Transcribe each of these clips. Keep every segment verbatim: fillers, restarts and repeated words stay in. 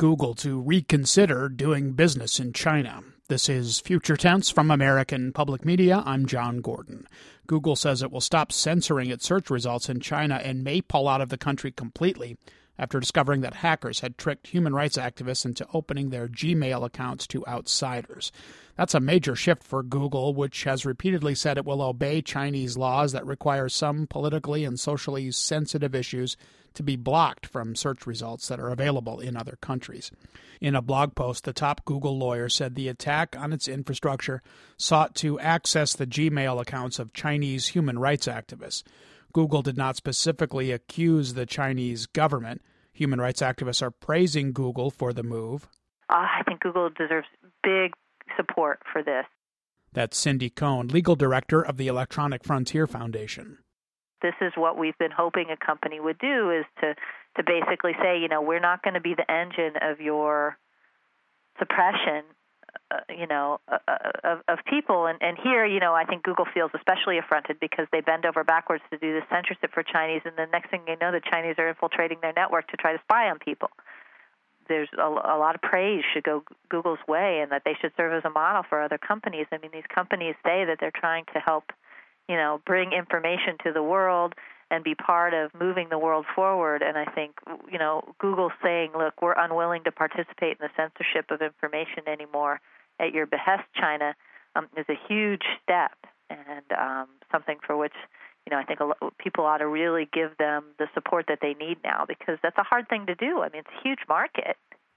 Google to reconsider doing business in China. This is Future Tense from American Public Media. I'm John Gordon. Google says it will stop censoring its search results in China and may pull out of the country completely after discovering that hackers had tricked human rights activists into opening their Gmail accounts to outsiders. That's a major shift for Google, which has repeatedly said it will obey Chinese laws that require some politically and socially sensitive issues to be blocked from search results that are available in other countries. In a blog post, the top Google lawyer said the attack on its infrastructure sought to access the Gmail accounts of Chinese human rights activists. Google did not specifically accuse the Chinese government. Human rights activists are praising Google for the move. Uh, I think Google deserves big support for this. That's Cindy Cohn, legal director of the Electronic Frontier Foundation. This is what we've been hoping a company would do, is to, to basically say, you know, we're not going to be the engine of your suppression, uh, you know, uh, of, of people. And, and here, you know, I think Google feels especially affronted because they bend over backwards to do the censorship for Chinese, and the next thing they know, the Chinese are infiltrating their network to try to spy on people. There's a, a lot of praise should go Google's way, and that they should serve as a model for other companies. I mean, these companies say that they're trying to help, you know, bring information to the world and be part of moving the world forward. And I think, you know, Google's saying, look, we're unwilling to participate in the censorship of information anymore at your behest, China, um, is a huge step, and um, something for which, you know, I think a lot, people ought to really give them the support that they need now, because that's a hard thing to do. I mean, it's a huge market.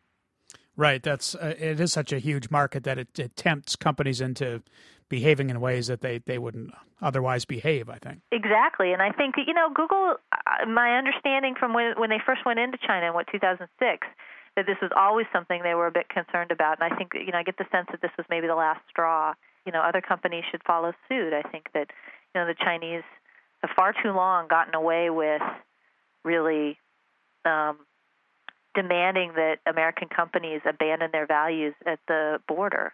Right. That's uh, it is such a huge market that it, it tempts companies into behaving in ways that they, they wouldn't otherwise behave, I think. Exactly. And I think, you know, Google, uh, my understanding from when when they first went into China in, what, two thousand six, that this was always something they were a bit concerned about. And I think, you know, I get the sense that this was maybe the last straw. You know, other companies should follow suit. I think that, you know, the Chinese have far too long gotten away with really um, demanding that American companies abandon their values at the border.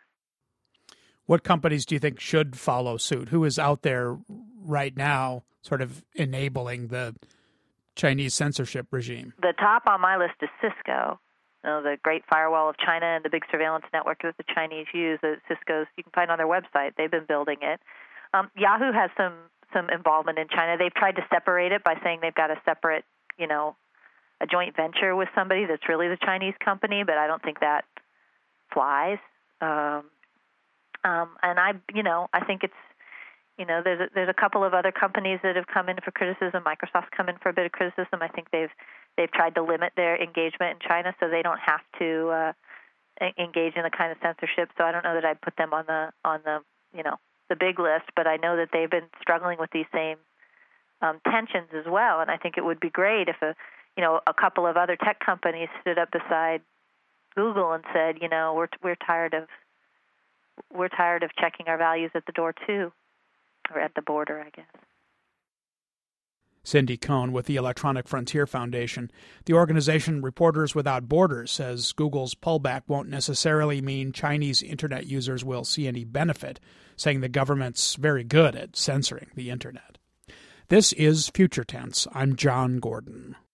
What companies do you think should follow suit? Who is out there right now sort of enabling the Chinese censorship regime? The top on my list is Cisco, you know, the great firewall of China and the big surveillance network that the Chinese use. That Cisco's, you can find on their website. They've been building it. Um, Yahoo has some some involvement in China. They've tried to separate it by saying they've got a separate, you know, a joint venture with somebody that's really the Chinese company, but I don't think that flies. Um, um, and I, you know, I think it's, you know, there's a, there's a couple of other companies that have come in for criticism. Microsoft's come in for a bit of criticism. I think they've they've tried to limit their engagement in China so they don't have to uh, engage in the kind of censorship. So I don't know that I'd put them on the on the you know the big list, but I know that they've been struggling with these same um, tensions as well. And I think it would be great if a you know a couple of other tech companies stood up beside Google and said, you know, we're we're tired of we're tired of checking our values at the door too. Or at the border, I guess. Cindy Cohn with the Electronic Frontier Foundation. The organization Reporters Without Borders says Google's pullback won't necessarily mean Chinese internet users will see any benefit, saying the government's very good at censoring the internet. This is Future Tense. I'm John Gordon.